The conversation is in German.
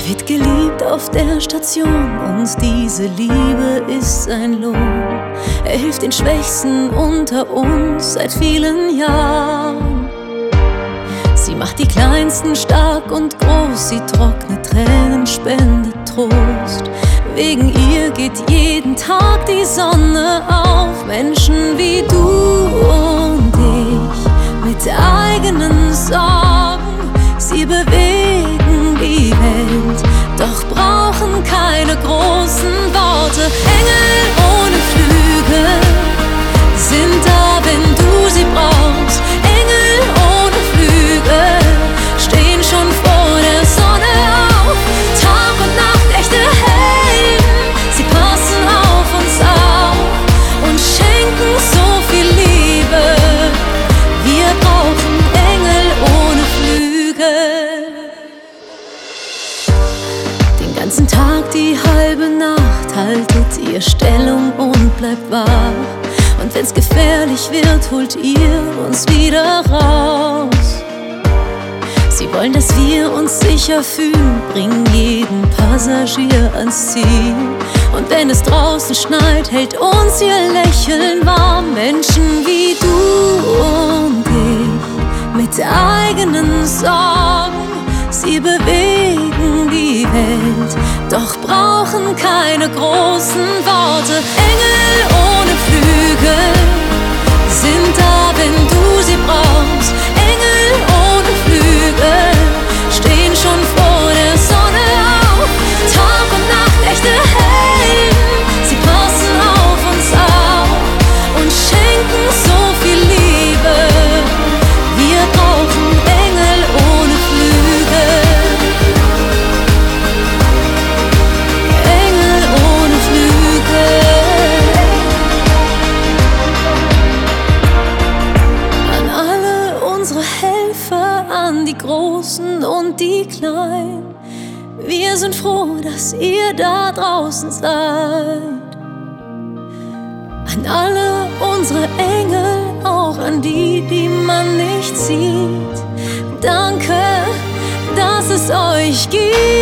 wird geliebt auf der Station und diese Liebe ist sein Lohn. Er hilft den Schwächsten unter uns seit vielen Jahren. Sie macht die Kleinsten stark und groß, sie trocknet Tränen, spendet Trost. Wegen ihr geht jeden Tag die Sonne auf. Menschen wie du und ich mit eigenen Sorgen, sie bewegen die Welt, doch brauchen keine großen Worte. Engel ohne Flügel sind da, wenn du sie brauchst. Engel ohne Flügel stehen schon vor der Sonne auf. Tag und Nacht echte Helden, sie passen auf uns auf und schenken so viel Liebe. Wir brauchen Engel ohne Flügel. Den ganzen Tag, die halbe Nacht haltet ihr Stellung und bleibt wach. Und wenn's gefährlich wird, holt ihr uns wieder raus. Sie wollen, dass wir uns sicher fühlen, bringen jeden Passagier ans Ziel. Und wenn es draußen schneit, hält uns ihr Lächeln warm. Menschen wie du und ich mit eigenen Sorgen, sie bewegen die Welt, doch brauchen keine großen Worte. Engel ohne Flügel sind da, wenn du sie brauchst. Engel ohne Flügel stehen schon vor der Sonne auf. Tag und Nacht echte Helden, sie passen auf uns auf und schenken so viel Liebe. Wir brauchen Engel ohne Flügel. Engel ohne Flügel. An alle unsere Helfer, an die Großen und die Kleinen, wir sind froh, dass ihr da draußen seid. An alle unsere Engel, auch an die, die man nicht sieht. Danke, dass es euch gibt.